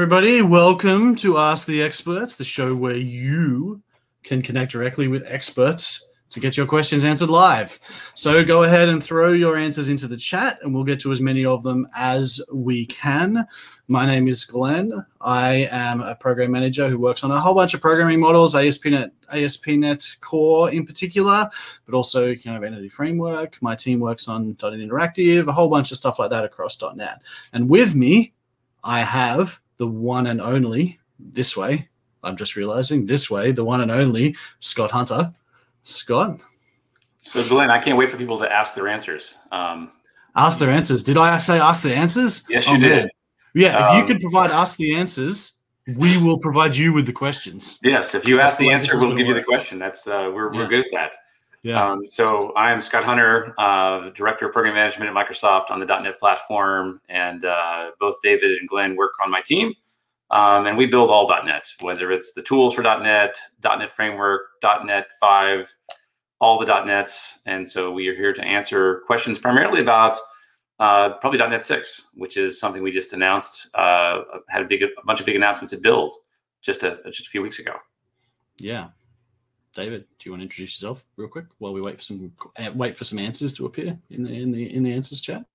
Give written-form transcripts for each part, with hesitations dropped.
everybody. Welcome to Ask the Experts, the show where you can connect directly with experts to get your questions answered live. So go ahead and throw your answers into the chat, and we'll get to as many of them as we can. My name is Glenn. I am a program manager who works on a whole bunch of programming models, ASP.NET Core in particular, but also kind of Entity Framework. My team works on .NET Interactive, a whole bunch of stuff like that across .NET. And with me, I have the one and only, this way, I'm just realizing, this way, the one and only Scott Hunter. Scott? So, Glenn, I can't wait for people to ask their answers. Ask their answers. Did I say ask the answers? Yes, you did. Yeah, if you could provide us the answers, we will provide you with the questions. Yes, if you ask the answer, we'll give you the question. That's we're good at that. Yeah. So I am Scott Hunter, Director of Program Management at Microsoft on the .NET platform, and both David and Glenn work on my team. And we build all .NET, whether it's the tools for .NET, .NET Framework, .NET 5, all the .NETs. And so we are here to answer questions primarily about probably .NET 6, which is something we just announced, had a bunch of big announcements at Build just a few weeks ago. Yeah. David, do you want to introduce yourself real quick while we wait for some answers to appear in the answers chat?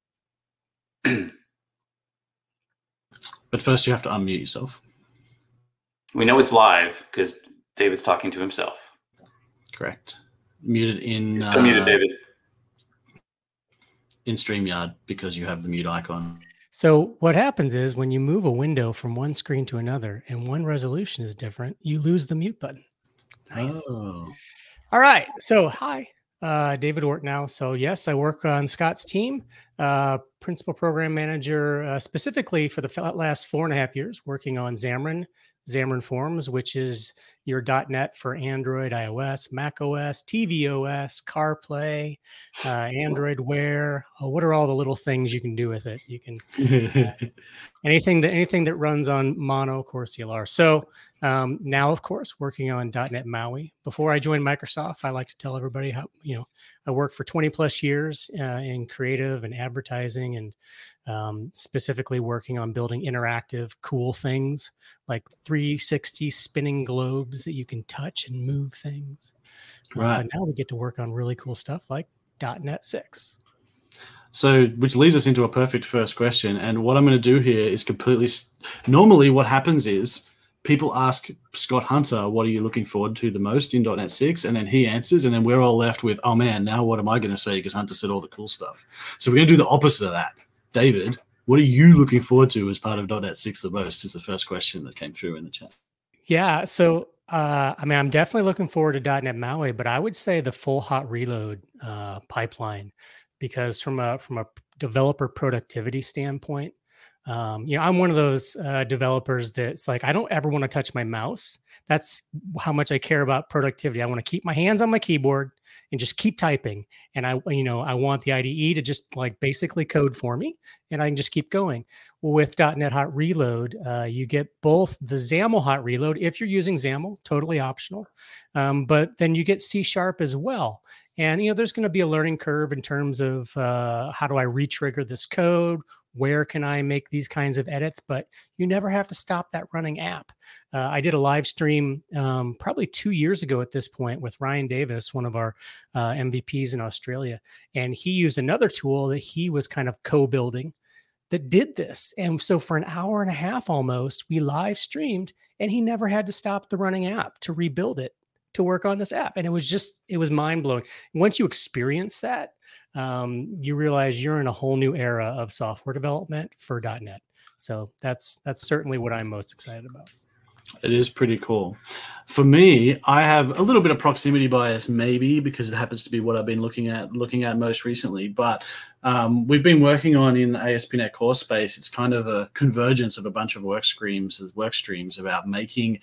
But first, you have to unmute yourself. We know it's live because David's talking to himself. Correct. Muted in. Still muted, David. In StreamYard because you have the mute icon. So what happens is when you move a window from one screen to another and one resolution is different, you lose the mute button. Nice. Oh. All right. So hi, David Ortnow. So yes, I work on Scott's team, principal program manager, specifically for the last 4.5 years, working on Xamarin Forms, which is your .NET for Android, iOS, Mac OS, tvOS, CarPlay, Android Wear. What are all the little things you can do with it? You can anything that runs on Mono Core CLR. So now, of course, working on .NET MAUI. Before I joined Microsoft, I like to tell everybody how I worked for 20 plus years in creative and advertising, and specifically working on building interactive, cool things like 360 spinning globes that you can touch and move things. Right. But now we get to work on really cool stuff like .NET 6. So, which leads us into a perfect first question. And what I'm going to do here is normally what happens is people ask Scott Hunter, what are you looking forward to the most in .NET 6? And then he answers, and then we're all left with, oh man, now what am I going to say? Because Hunter said all the cool stuff. So we're going to do the opposite of that. David, what are you looking forward to as part of .NET 6 the most is the first question that came through in the chat. Yeah. So, I'm definitely looking forward to .NET MAUI, but I would say the full hot reload pipeline, because from a developer productivity standpoint, I'm one of those developers that's like, I don't ever want to touch my mouse. That's how much I care about productivity. I want to keep my hands on my keyboard and just keep typing. And I want the IDE to just like basically code for me, and I can just keep going. Well, with .NET Hot Reload, you get both the XAML Hot Reload if you're using XAML, totally optional, but then you get C# as well. And there's going to be a learning curve in terms of how do I retrigger this code? Where can I make these kinds of edits? But you never have to stop that running app. I did a live stream probably 2 years ago at this point with Ryan Davis, one of our MVPs in Australia. And he used another tool that he was kind of co-building that did this. And so for an hour and a half almost, we live streamed, and he never had to stop the running app to rebuild it to work on this app. And it was mind blowing. Once you experience that, you realize you're in a whole new era of software development for .NET. So that's certainly what I'm most excited about. It is pretty cool. For me, I have a little bit of proximity bias, maybe because it happens to be what I've been looking at most recently. But we've been working on in the ASP.NET Core space. It's kind of a convergence of a bunch of work streams about making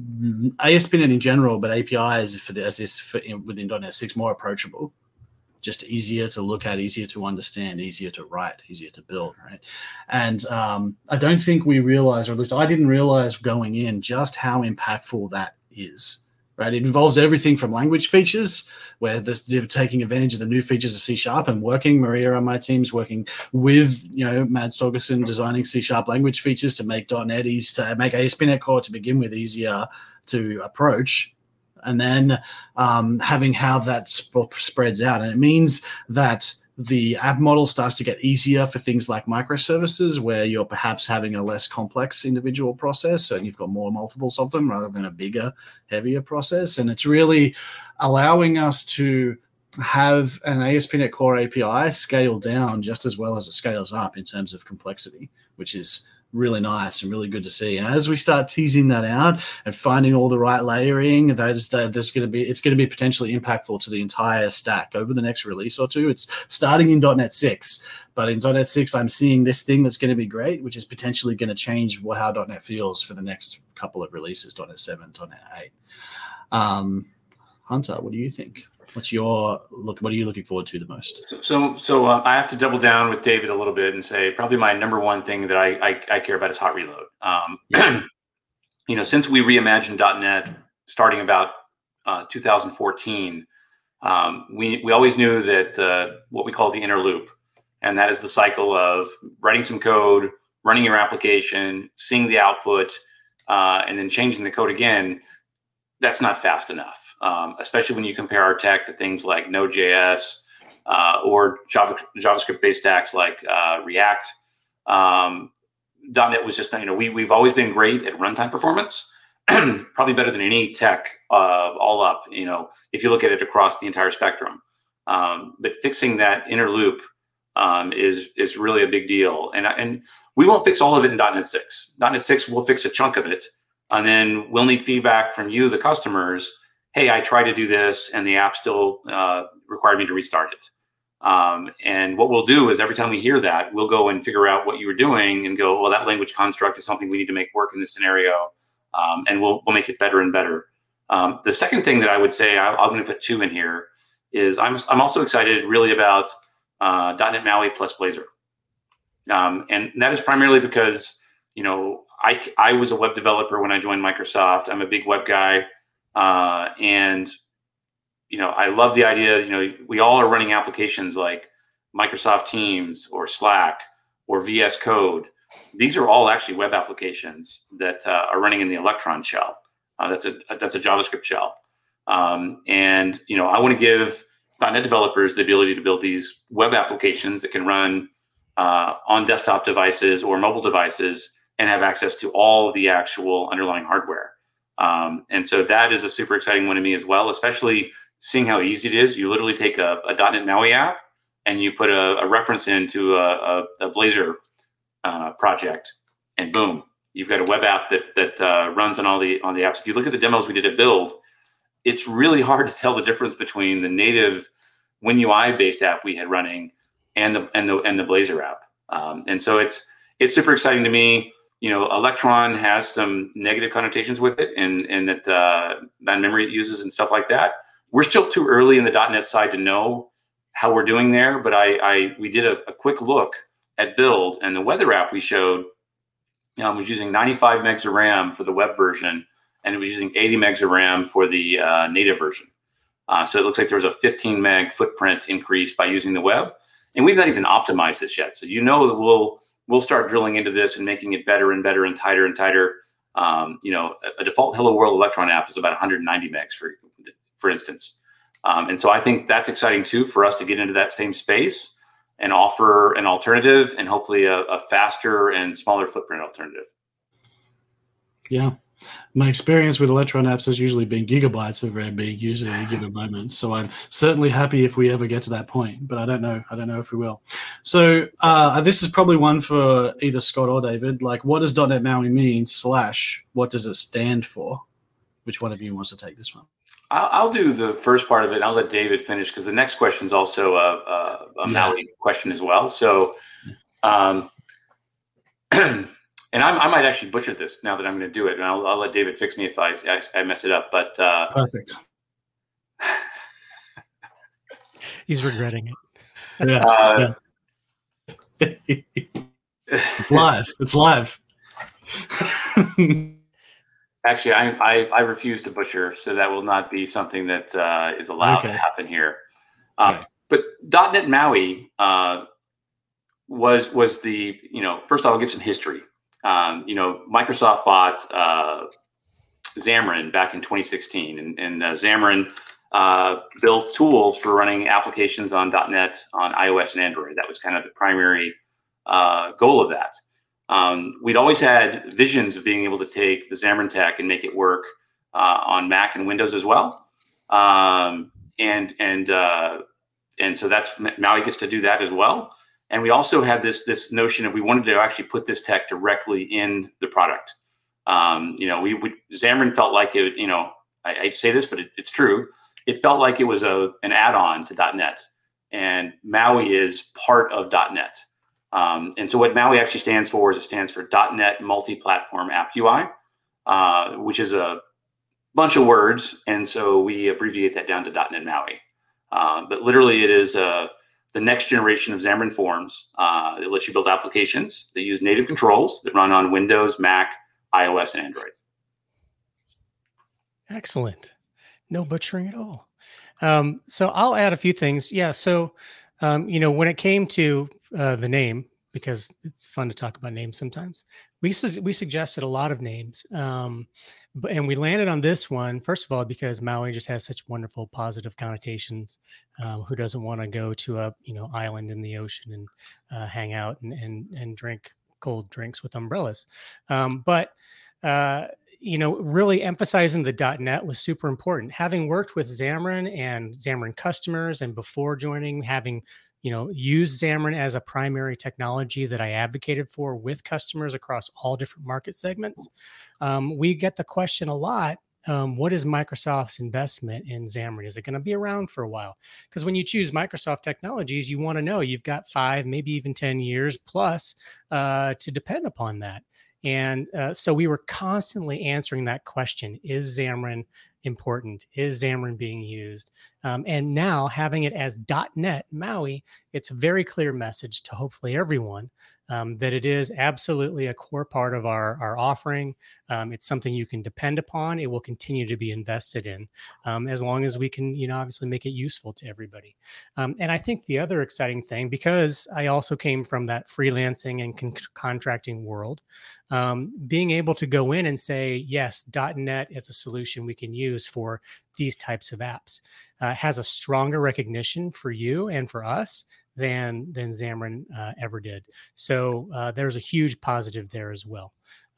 ASP.NET in general, but APIs within .NET 6 more approachable. Just easier to look at, easier to understand, easier to write, easier to build, right? And I don't think we realize, or at least I didn't realize going in, just how impactful that is right? It involves everything from language features, where they're taking advantage of the new features of C# and working. Maria on my team's working with, Mads Torgerson designing C# language features to make .NET easy, to make ASP.NET Core to begin with easier to approach. And then having how that spreads out. And it means that the app model starts to get easier for things like microservices, where you're perhaps having a less complex individual process and you've got more multiples of them rather than a bigger, heavier process. And it's really allowing us to have an ASP.NET Core API scale down just as well as it scales up in terms of complexity, which is really nice and really good to see. And as we start teasing that out and finding all the right layering, it's going to be potentially impactful to the entire stack over the next release or two. It's starting in .NET 6, but in .NET 6, I'm seeing this thing that's going to be great, which is potentially going to change how .NET feels for the next couple of releases, .NET 7, .NET 8. Hunter, what do you think? What are you looking forward to the most? So I have to double down with David a little bit and say probably my number one thing that I care about is hot reload. Since we reimagined .NET starting about 2014, we always knew that what we call the inner loop, and that is the cycle of writing some code, running your application, seeing the output, and then changing the code again. That's not fast enough. Especially when you compare our tech to things like Node.js or JavaScript-based stacks like React. .NET was just, we've always been great at runtime performance, probably better than any tech all up, if you look at it across the entire spectrum. But fixing that inner loop is really a big deal. And we won't fix all of it in .NET 6. .NET 6 will fix a chunk of it, and then we'll need feedback from you, the customers. Hey, I tried to do this and the app still required me to restart it. And what we'll do is every time we hear that, we'll go and figure out what you were doing and go, well, that language construct is something we need to make work in this scenario. And we'll make it better and better. The second thing that I would say, I'm going to put two in here, is I'm also excited really about .NET MAUI plus Blazor. And that is primarily because, I was a web developer when I joined Microsoft. I'm a big web guy. And I love the idea, we all are running applications like Microsoft Teams or Slack or VS Code. These are all actually web applications that are running in the Electron shell. That's a JavaScript shell. And I want to give .NET developers the ability to build these web applications that can run on desktop devices or mobile devices and have access to all the actual underlying hardware. And so that is a super exciting one to me as well, especially seeing how easy it is. You literally take a .NET MAUI app and you put a reference into a Blazor project, and boom, you've got a web app that runs on the apps. If you look at the demos we did at Build, it's really hard to tell the difference between the native WinUI based app we had running and the Blazor app. And so it's super exciting to me. Electron has some negative connotations with it, and that memory it uses and stuff like that. We're still too early in the .NET side to know how we're doing there, but we did a quick look at Build, and the weather app we showed was using 95 megs of RAM for the web version, and it was using 80 megs of RAM for the native version. So it looks like there was a 15 meg footprint increase by using the web, and we've not even optimized this yet. So that we'll start drilling into this and making it better and better and tighter and tighter. A default Hello World Electron app is about 190 megs, for instance. And so I think that's exciting too, for us to get into that same space and offer an alternative, and hopefully a faster and smaller footprint alternative. Yeah. My experience with Electron apps has usually been gigabytes of RAM being used at any given moment. So I'm certainly happy if we ever get to that point, but I don't know if we will. So this is probably one for either Scott or David. Like, what does .NET MAUI mean / what does it stand for? Which one of you wants to take this one? I'll do the first part of it, and I'll let David finish, because the next question is also a MAUI question as well. So, and I might actually butcher this now that I'm going to do it, and I'll let David fix me if I mess it up. But perfect. He's regretting it. Yeah. It's live. It's live. Actually, I refuse to butcher, so that will not be something that is allowed to happen here. Okay. But .NET MAUI was the, first off, I'll give some history. Microsoft bought Xamarin back in 2016, and Xamarin built tools for running applications on .NET on iOS and Android. That was kind of the primary goal of that. We'd always had visions of being able to take the Xamarin tech and make it work on Mac and Windows as well. And so that's MAUI gets to do that as well. And we also had this notion of we wanted to actually put this tech directly in the product. Xamarin felt like it. I say this, but it's true. It felt like it was an add-on to .NET, and MAUI is part of .NET. And so what MAUI actually stands for is it stands for .NET Multi-Platform App UI, which is a bunch of words, and so we abbreviate that down to .NET MAUI. But literally, it is the next generation of Xamarin Forms. It lets you build applications that use native controls that run on Windows, Mac, iOS, and Android. Excellent. No butchering at all. So I'll add a few things. Yeah. So, when it came to the name, because it's fun to talk about names sometimes, we suggested a lot of names, and we landed on this one, first of all, because MAUI just has such wonderful positive connotations. Who doesn't want to go to a island in the ocean and hang out and drink cold drinks with umbrellas? Really emphasizing the .NET was super important. Having worked with Xamarin and Xamarin customers, and before joining, having used Xamarin as a primary technology that I advocated for with customers across all different market segments, we get the question a lot. What is Microsoft's investment in Xamarin? Is it going to be around for a while? Because when you choose Microsoft technologies, you want to know you've got 5, maybe even 10 years plus to depend upon that. And so we were constantly answering that question: is Xamarin important? Is Xamarin being used? And now having it as .NET MAUI, it's a very clear message to hopefully everyone that it is absolutely a core part of our offering. It's something you can depend upon. It will continue to be invested in as long as we can, obviously make it useful to everybody. And I think the other exciting thing, because I also came from that freelancing and contracting world, being able to go in and say, yes, .NET is a solution we can use for these types of apps, has a stronger recognition for you and for us than Xamarin ever did. So there's a huge positive there as well.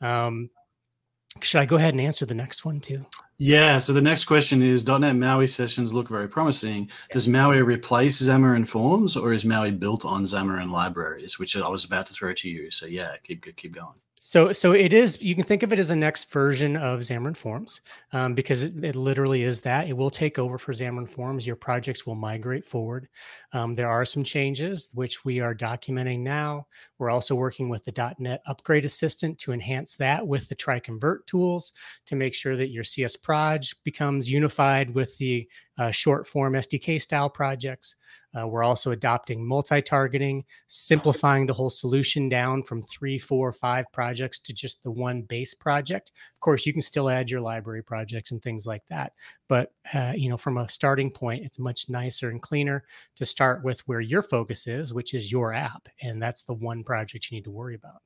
Should I go ahead and answer the next one too? Yeah, so the next question is, .NET MAUI sessions look very promising. Does MAUI replace Xamarin Forms, or is MAUI built on Xamarin libraries, which I was about to throw to you? So yeah, keep going. So it is, you can think of it as a next version of Xamarin Forms, because it literally is that. It will take over for Xamarin Forms. Your projects will migrate forward. There are some changes, which we are documenting now. We're also working with the .NET Upgrade Assistant to enhance that with the try-convert tools to make sure that your CS Proj becomes unified with the short form SDK style projects. We're also adopting multi-targeting, simplifying the whole solution down from 3, 4, 5 projects to just the one base project. Of course, you can still add your library projects and things like that. But, from a starting point, it's much nicer and cleaner to start with where your focus is, which is your app. And that's the one project you need to worry about.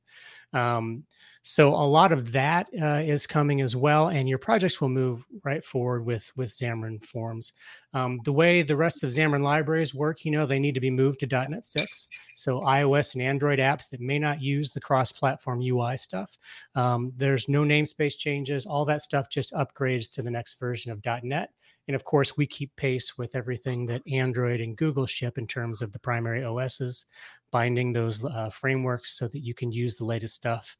So a lot of that is coming as well, and your projects will move right forward with Xamarin Forms. The way the rest of Xamarin libraries work, they need to be moved to .NET 6. So iOS and Android apps that may not use the cross-platform UI stuff, there's no namespace changes. All that stuff just upgrades to the next version of .NET. And of course, we keep pace with everything that Android and Google ship in terms of the primary OSs, binding those frameworks so that you can use the latest stuff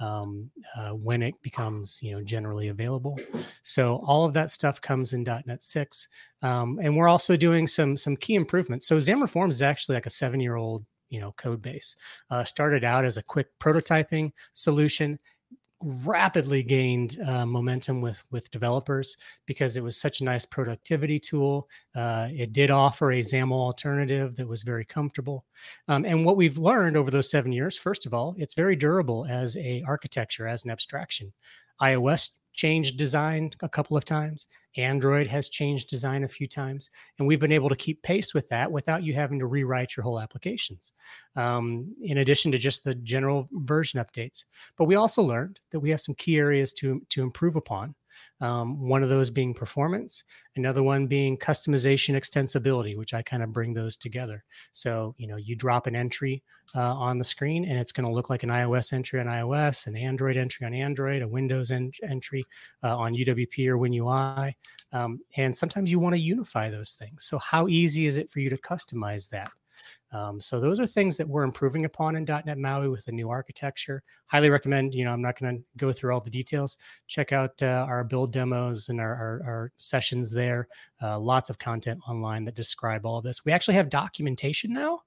when it becomes generally available. So all of that stuff comes in .NET 6. And we're also doing some key improvements. So Xamarin Forms is actually like a 7-year-old code base. Started out as a quick prototyping solution, rapidly gained momentum with developers because it was such a nice productivity tool. It did offer a XAML alternative that was very comfortable. And what we've learned over those 7 years, first of all, it's very durable as a architecture, as an abstraction. iOS changed design a couple of times. Android has changed design a few times, and we've been able to keep pace with that without you having to rewrite your whole applications, in addition to just the general version updates. But we also learned that we have some key areas to improve upon. One of those being performance, another one being customization extensibility, which I kind of bring those together. So, you drop an entry on the screen and it's going to look like an iOS entry on iOS, an Android entry on Android, a Windows entry on UWP or WinUI. And sometimes you want to unify those things. So how easy is it for you to customize that? So those are things that we're improving upon in .NET MAUI with the new architecture. Highly recommend, I'm not going to go through all the details. Check out our build demos and our sessions there. Lots of content online that describe all of this. We actually have documentation now,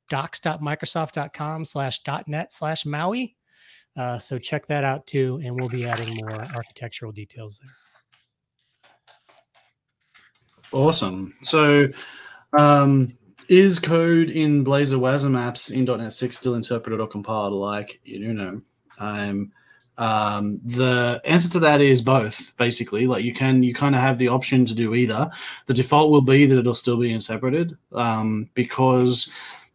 docs.microsoft.com/.net/MAUI. So check that out too, and we'll be adding more architectural details there. Awesome. So, is code in Blazor WASM apps in .NET 6 still interpreted or compiled like The answer to that is both, basically. Like you kind of have the option to do either. The default will be that it'll still be interpreted because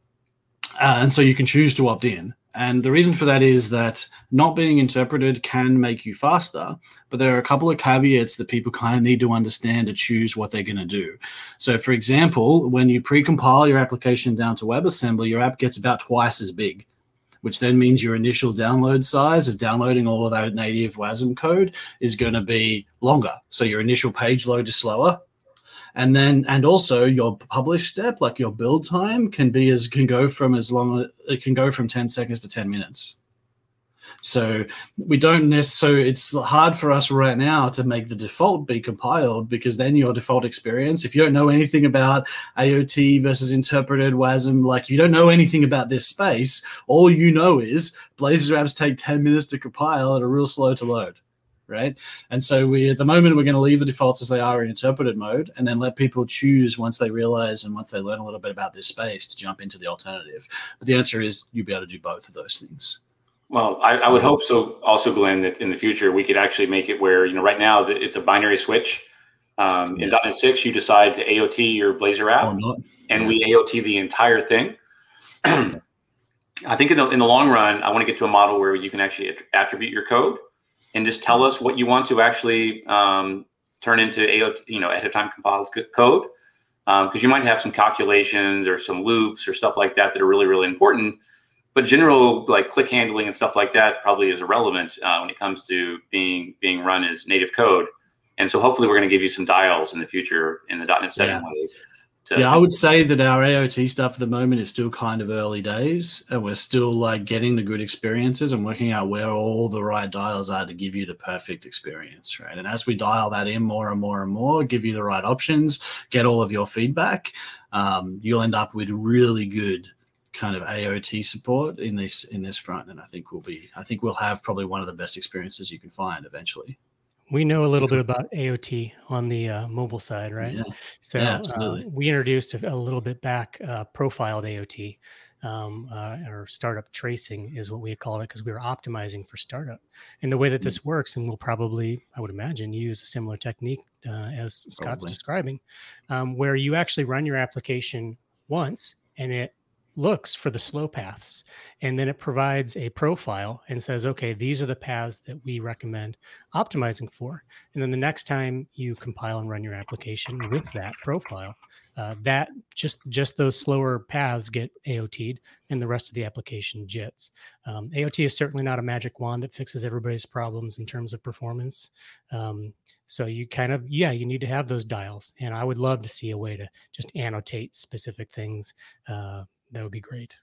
and so you can choose to opt in. And the reason for that is that not being interpreted can make you faster, but there are a couple of caveats that people kind of need to understand to choose what they're going to do. So, for example, when you pre-compile your application down to WebAssembly, your app gets about twice as big, which then means your initial download size of downloading all of that native WASM code is going to be longer. So your initial page load is slower. And also your publish step, like your build time, can go from 10 seconds to 10 minutes. So it's hard for us right now to make the default be compiled, because then your default experience, if you don't know anything about AOT versus interpreted WASM, like you don't know anything about this space, all you know is Blazor apps take 10 minutes to compile and are real slow to load. Right. And so at the moment, we're going to leave the defaults as they are in interpreted mode and then let people choose once they realize and once they learn a little bit about this space to jump into the alternative. But the answer is you'll be able to do both of those things. Well, I would hope so also, Glenn, that in the future we could actually make it where, right now that it's a binary switch. In .NET 6, you decide to AOT your Blazor app and we AOT the entire thing. I think in the long run, I want to get to a model where you can actually attribute your code and just tell us what you want to actually turn into AOT, ahead of time compiled code, because you might have some calculations or some loops or stuff like that that are really, really important. But general like click handling and stuff like that probably is irrelevant when it comes to being run as native code. And so hopefully we're going to give you some dials in the future in the .NET 7 wave. I would say that our AOT stuff at the moment is still kind of early days, and we're still like getting the good experiences and working out where all the right dials are to give you the perfect experience, right? And as we dial that in more and more and more, give you the right options, get all of your feedback, you'll end up with really good kind of AOT support in this front. And I think we'll have probably one of the best experiences you can find eventually. We know a little bit about AOT on the mobile side, right? Yeah. So we introduced a little bit back profiled AOT, or startup tracing is what we call it, because we were optimizing for startup. And the way that this works, and we'll probably, I would imagine, use a similar technique as Scott's describing, where you actually run your application once and it looks for the slow paths, and then it provides a profile and says, okay, these are the paths that we recommend optimizing for. And then the next time you compile and run your application with that profile, that just those slower paths get AOT'd and the rest of the application JITs. AOT is certainly not a magic wand that fixes everybody's problems in terms of performance. So you kind of, you need to have those dials. And I would love to see a way to just annotate specific things. That would be great.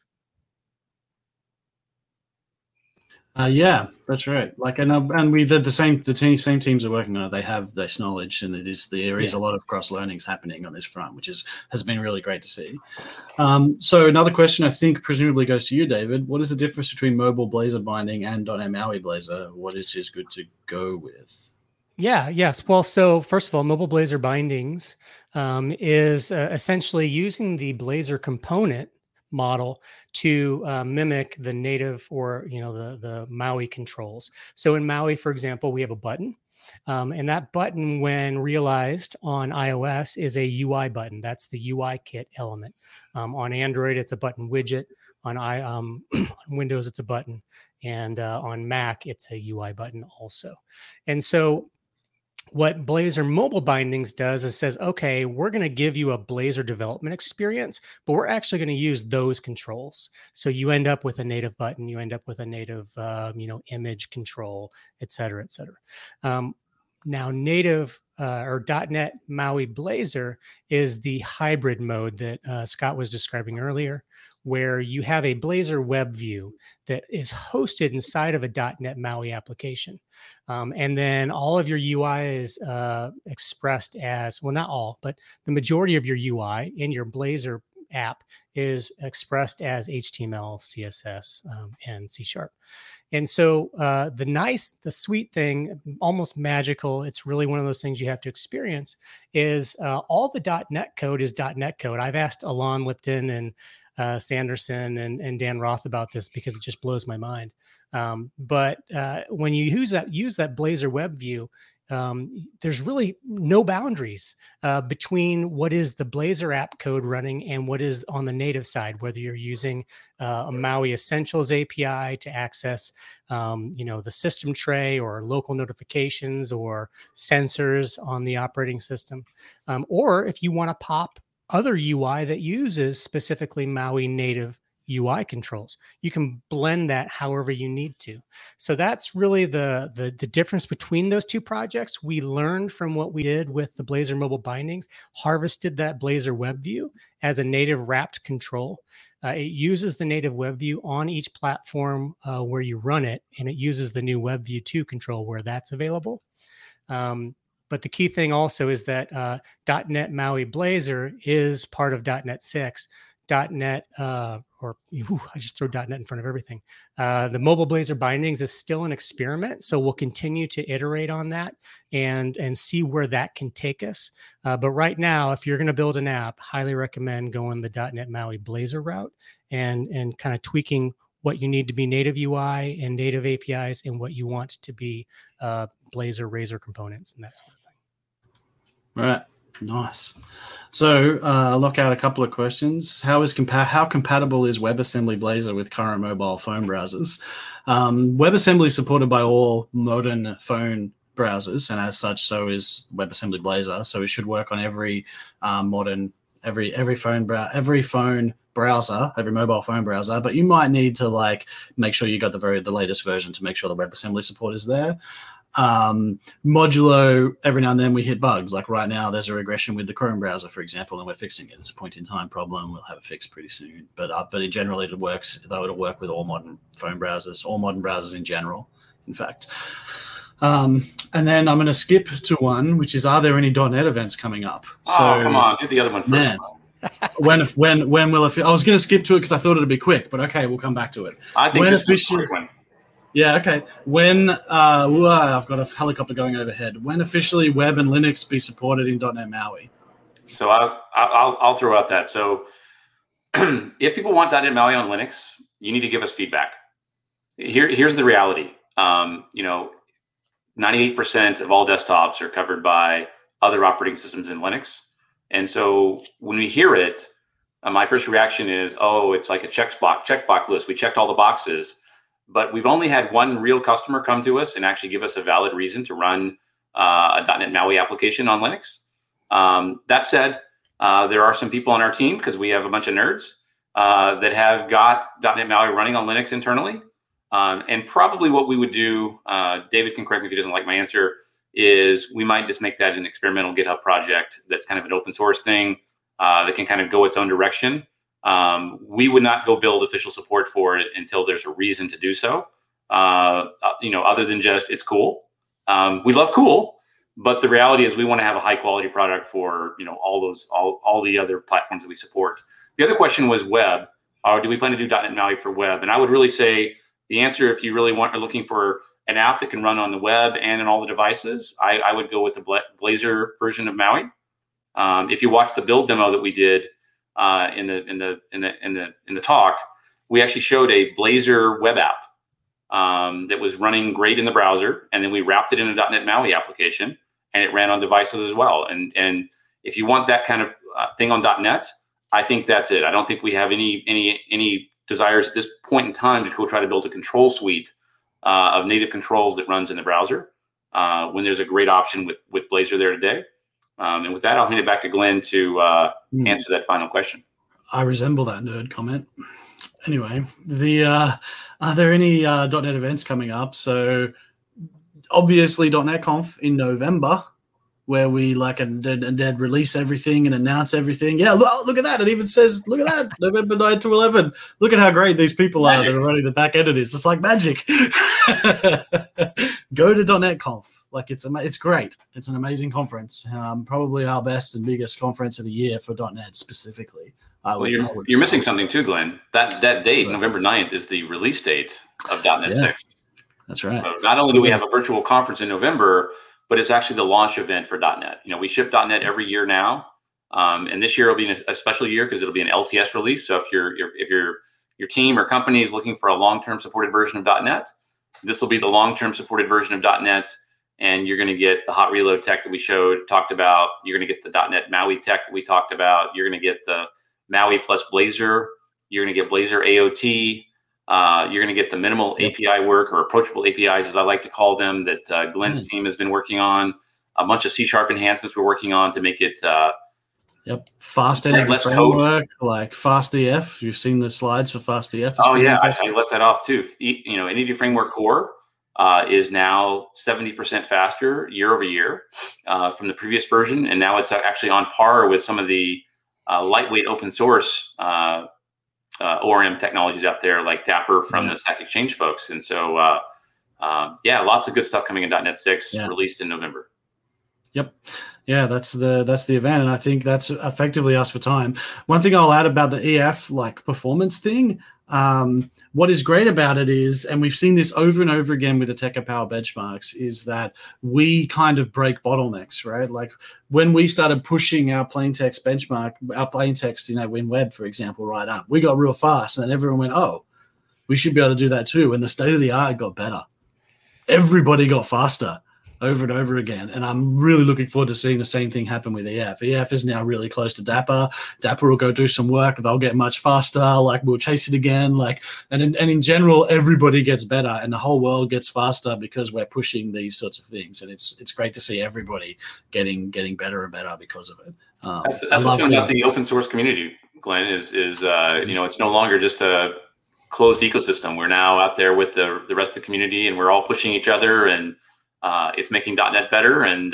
Yeah, that's right. Like, and we did the same teams are working on it. They have this knowledge, and there is a lot of cross learnings happening on this front, which has been really great to see. So another question, I think, presumably goes to you, David. What is the difference between mobile Blazor binding and .NET MAUI Blazor? What is just good to go with? Yes. Well, so first of all, mobile Blazor bindings is essentially using the Blazor component model to mimic the native or the MAUI controls. So in MAUI, for example, we have a button, And that button, when realized on iOS, is a UI button. That's the UI kit element. On Android, it's a button widget. On Windows, it's a button. And on Mac, it's a UI button also. And so what Blazor Mobile Bindings does is says, okay, we're going to give you a Blazor development experience, but we're actually going to use those controls. So you end up with a native button, you end up with a native, image control, et cetera, et cetera. Now, native or .NET MAUI Blazor is the hybrid mode that Scott was describing earlier, where you have a Blazor web view that is hosted inside of a .NET MAUI application. And then all of your UI is expressed as, well, not all, but the majority of your UI in your Blazor app is expressed as HTML, CSS, and C#. And so the sweet thing, almost magical, it's really one of those things you have to experience, is all the .NET code is .NET code. I've asked Alon Lipton and Sanderson and Dan Roth about this because it just blows my mind. But when you use that Blazor web view, there's really no boundaries between what is the Blazor app code running and what is on the native side, whether you're using a MAUI Essentials API to access, the system tray or local notifications or sensors on the operating system. Or if you want to pop other UI that uses specifically MAUI native UI controls, you can blend that however you need to. So that's really the difference between those two projects. We learned from what we did with the Blazor Mobile Bindings, harvested that Blazor web view as a native wrapped control. It uses the native web view on each platform where you run it, and it uses the new Web View 2 control where that's available. But the key thing also is that .NET MAUI Blazor is part of .NET 6. .NET, I just throw .NET in front of everything. The mobile Blazor Bindings is still an experiment, so we'll continue to iterate on that and see where that can take us. But right now, if you're going to build an app, highly recommend going the .NET MAUI Blazor route and kind of tweaking what you need to be native UI and native APIs and what you want to be Blazor Razor components and that sort of thing. Right. Nice. So I'll knock out a couple of questions. How compatible is WebAssembly Blazor with current mobile phone browsers? WebAssembly is supported by all modern phone browsers, and as such, so is WebAssembly Blazor. So it should work on every modern, every phone browser, every mobile phone browser. But you might need to make sure you got the latest version to make sure the WebAssembly support is there. Modulo, every now and then we hit bugs. Like right now, there's a regression with the Chrome browser, for example, and we're fixing it. It's a point-in-time problem. We'll have it fixed pretty soon. But generally, it works. Though it'll work with all modern phone browsers, all modern browsers in general, in fact. And then I'm going to skip to one, which is: are there any .NET events coming up? Come on, do the other one first. Man. When will it? I was going to skip to it because I thought it'd be quick, but okay, we'll come back to it. I think this is a quick one. Yeah, okay. When I've got a helicopter going overhead. When officially web and Linux be supported in .NET MAUI? So I'll throw out that. So if people want .NET MAUI on Linux, you need to give us feedback. Here's the reality. 98% of all desktops are covered by other operating systems in Linux. And so when we hear it, my first reaction is, it's like a checkbox list. We checked all the boxes. But we've only had one real customer come to us and actually give us a valid reason to run a .NET MAUI application on Linux. That said, there are some people on our team, because we have a bunch of nerds, that have got .NET MAUI running on Linux internally. And probably what we would do, David can correct me if he doesn't like my answer, is we might just make that an experimental GitHub project that's kind of an open source thing that can kind of go its own direction. We would not go build official support for it until there's a reason to do so. Other than just it's cool. We love cool, but the reality is we want to have a high quality product for all the other platforms that we support. The other question was web. Do we plan to do .NET MAUI for web? And I would really say the answer, if you really are looking for an app that can run on the web and on all the devices, I would go with the Blazor version of MAUI. If you watch the build demo that we did in the talk, we actually showed a Blazor web app that was running great in the browser, and then we wrapped it in a .NET MAUI application, and it ran on devices as well. And if you want that kind of thing on .NET, I think that's it. I don't think we have any desires at this point in time to go try to build a control suite of native controls that runs in the browser when there's a great option with Blazor there today. And with that, I'll hand it back to Glenn to answer that final question. I resemble that nerd comment. Anyway, are there any .NET events coming up? So obviously .NET Conf in November, where we and release everything and announce everything. Yeah, look at that. It even says, look at that, November 9 to 11. Look at how great these people are that are running the back end of this. It's like magic. Go to .NET Conf. Like it's great. It's an amazing conference. Probably our best and biggest conference of the year for .NET specifically. You're missing something too, Glenn. That date, November 9th, is the release date of .NET 6. That's right. So not only do we have a virtual conference in November, but it's actually the launch event for .NET. We ship .NET every year now, and this year will be a special year because it'll be an LTS release. So if your team or company is looking for a long-term supported version of .NET, this will be the long-term supported version of .NET, and you're going to get the hot reload tech that we talked about. You're going to get the .NET MAUI tech that we talked about. You're going to get the MAUI plus Blazor. You're going to get Blazor AOT. You're going to get the minimal API work, or approachable APIs, as I like to call them, that Glenn's team has been working on. A bunch of C# enhancements we're working on to make it fast editing framework, like FastEF. You've seen the slides for FastEF. Oh yeah, I left that off too. Entity Framework Core is now 70% faster year over year from the previous version, and now it's actually on par with some of the lightweight open source ORM technologies out there, like Dapper from the Stack Exchange folks. And so, lots of good stuff coming in .NET 6, released in November. Yep. Yeah, that's the event, and I think that's effectively us for time. One thing I'll add about the EF performance thing, what is great about it is, and we've seen this over and over again with the Tekkapower benchmarks, is that we kind of break bottlenecks, right? Like when we started pushing our plain text benchmark, our plain text, in web, for example, right up, we got real fast, and then everyone went, oh, we should be able to do that too. And the state of the art got better. Everybody got faster over and over again. And I'm really looking forward to seeing the same thing happen with EF. EF is now really close to Dapper. Dapper will go do some work. They'll get much faster. We'll chase it again. And in general, everybody gets better and the whole world gets faster because we're pushing these sorts of things. And it's great to see everybody getting better and better because of it. That's what's fun about the open source community, Glenn, is it's no longer just a closed ecosystem. We're now out there with the rest of the community, and we're all pushing each other, and it's making .NET better, and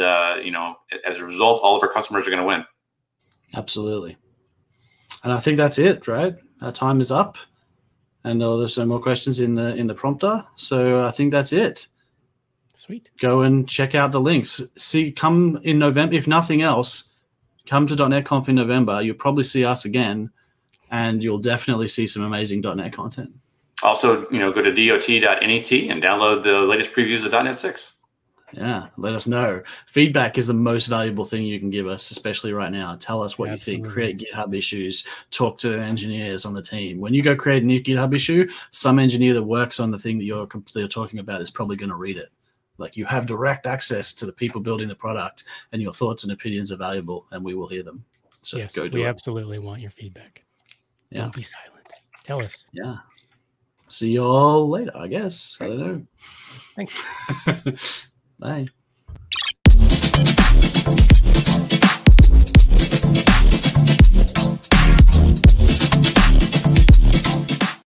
as a result, all of our customers are going to win. Absolutely. And I think that's it, right? Our time is up, and there's no more questions in the prompter. So I think that's it. Sweet. Go and check out the links. Come in November. If nothing else, come to .NET Conf in November. You'll probably see us again, and you'll definitely see some amazing .NET content. Also, go to dot.net and download the latest previews of .NET 6. Yeah, let us know. Feedback is the most valuable thing you can give us, especially right now. Tell us what you think. Create GitHub issues. Talk to the engineers on the team. When you go create a new GitHub issue, some engineer that works on the thing that you're talking about is probably going to read it. You have direct access to the people building the product, and your thoughts and opinions are valuable, and we will hear them. So yes, go do we it. Absolutely want your feedback. Yeah. Don't be silent. Tell us. Yeah. See you all later, I guess. I don't know. Thanks. Bye.